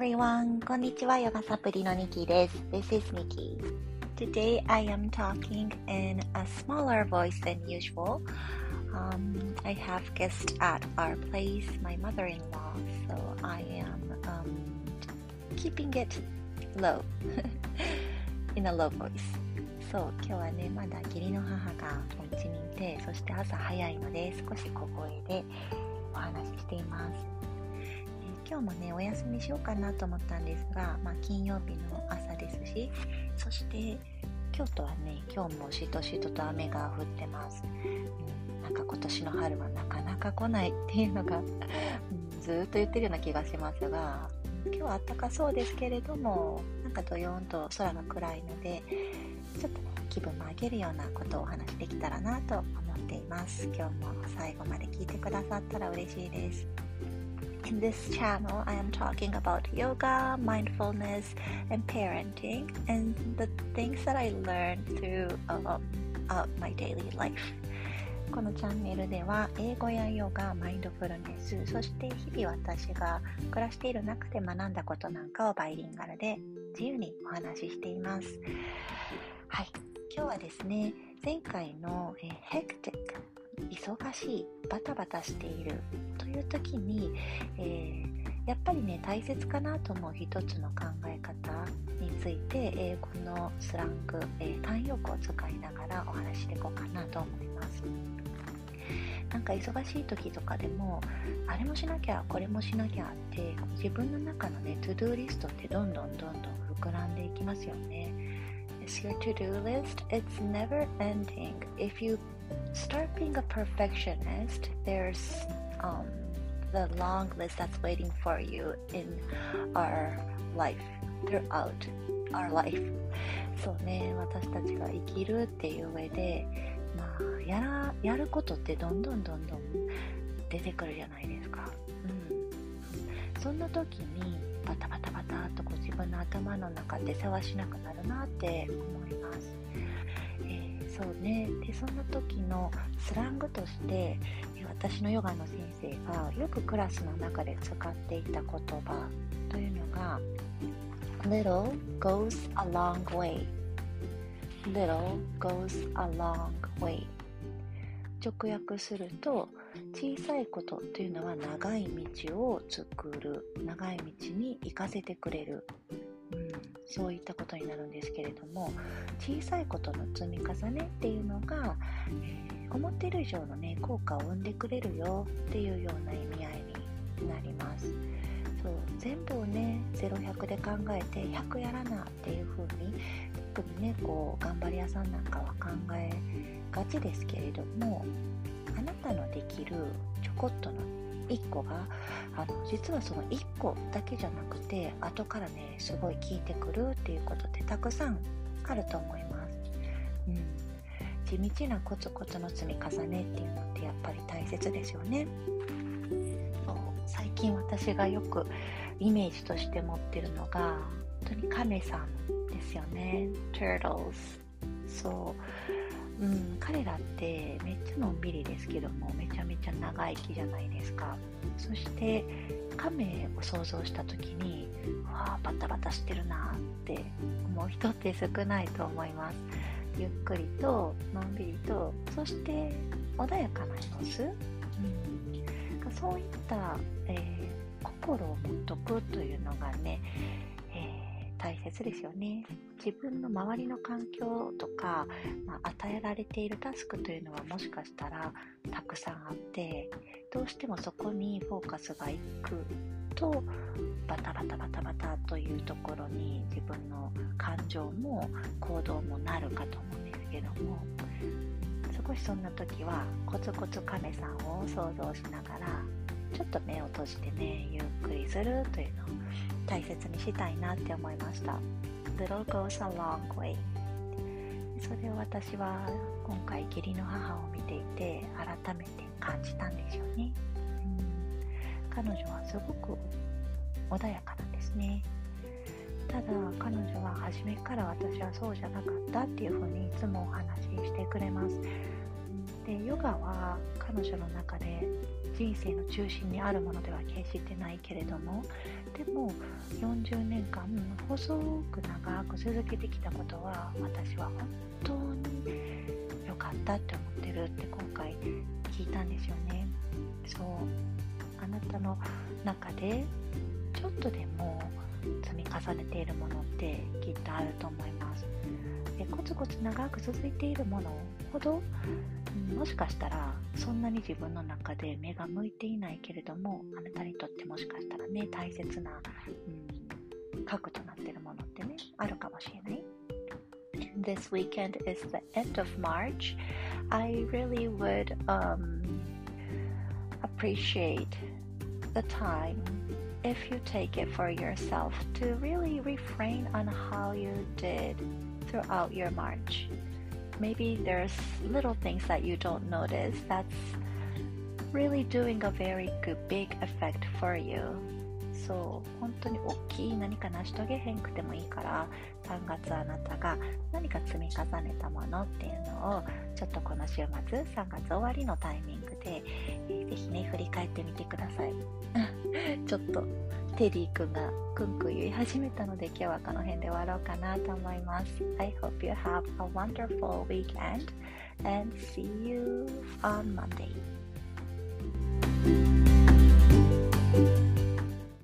everyone. こんにちは、ヨガサプリのニキです。This is Nikki. Today I am talking in a smaller voice than usual. I have guests at our place, my mother-in-law, so I am keeping it low, in a low voice. そう、今日はね、まだ義理の母がお家にいて、そして朝早いので少し小声でお話ししています。今日もねお休みしようかなと思ったんですが、金曜日の朝ですし、そして京都はね今日もしとしとと雨が降ってます。なんか今年の春はなかなか来ないっていうのが、ずっと言ってるような気がしますが、今日は暖かそうですけれども、なんかどよんと空が暗いので、ちょっとね気分も上げるようなことをお話しできたらなと思っています。今日も最後まで聞いてくださったら嬉しいです。In this channel, I am talking about yoga, mindfulness, and parenting, and the things that I learned through my daily life. このチャンネルでは英語やヨガ、マインドフルネス、そして日々私が暮らしている中で学んだことなんかをバイリンガルで自由にお話ししています。はい、今日はですね、前回のhectic、忙しい、バタバタしているという時に、やっぱりね大切かなと思う一つの考え方について、英語のスラング、慣用句を使いながらお話ししていこうかなと思います。なんか忙しい時とかでも、あれもしなきゃこれもしなきゃって自分の中のねトゥドゥーリストってどんどん膨らんでいきますよね。It's your to-do list. It's never ending. If you start being a perfectionist, there's the long list that's waiting for you in our life, throughout our life. そうね、私たちが生きるっていう上で、やることってどんどん出てくるじゃないですか。そんな時にバタバタと自分の頭の中で世話しなくなるなって思います。そうね、でそんな時のスラングとして私のヨガの先生がよくクラスの中で使っていた言葉というのが Little goes a long way Little goes a long way 直訳すると、小さいことというのは長い道を作る、長い道に行かせてくれる、そういったことになるんですけれども、小さいことの積み重ねっていうのが、思っている以上のね効果を生んでくれるよっていうような意味合いになります。そう、全部をね0-100で考えて100やらなっていう風に、特にねこう頑張り屋さんなんかは考えがちですけれども、あなたのできるちょこっとの1個が実はその1個だけじゃなくて、後からねすごい効いてくるっていうことってたくさんあると思います。地道なコツコツの積み重ねっていうのってやっぱり大切ですよね。最近私がよくイメージとして持ってるのが本当にカメさんですよね。 Turtles。 そう、彼らってめっちゃのんびりですけども、めちゃめちゃ長生きじゃないですか。そしてカメを想像した時に、バタバタしてるなって思う人って少ないと思います。ゆっくりとのんびりと、そして穏やかな様子、そういった、心を持っとくというのがね、大切ですよね。自分の周りの環境とか、与えられているタスクというのはもしかしたらたくさんあって、どうしてもそこにフォーカスがいくとバタというところに自分の感情も行動もなるかと思うんですけども、少しそんな時はコツコツ亀さんを想像しながら、ちょっと目を閉じてねゆっくりするというのを大切にしたいなって思いました。 Little goes a long way。 それを私は今回義理の母を見ていて改めて感じたんですよね。彼女はすごく穏やかなんですね。ただ彼女は初めから私はそうじゃなかったっていうふうにいつもお話ししてくれます。 でヨガは彼女の中で人生の中心にあるものでは決してないけれども、でも40年間細く長く続けてきたことは私は本当に良かったって思ってるって今回聞いたんですよね。そう、あなたの中でちょっとでも積み重ねているものってきっとあると思います。で、コツコツ長く続いているものほど、もしかしたらそんなに自分の中で目が向いていないけれども、あなたにとってもしかしたらね、大切な、核となっているものってね、あるかもしれない。This weekend is the end of March. I really would appreciate the time if you take it for yourself to really refrain on how you did throughout your March. Maybe there's little things that you don't notice that's really doing a very good big effect for you. そう、本当に大きい何か成し遂げへんくてもいいから、3月あなたが何か積み重ねたものっていうのをちょっとこの週末3月終わりのタイミングで、ぜひね振り返ってみてください。ちょっとテディ君がクンクン言い始めたので今日はこの辺で終わろうかなと思います。I hope you have a wonderful weekend and see you on Monday.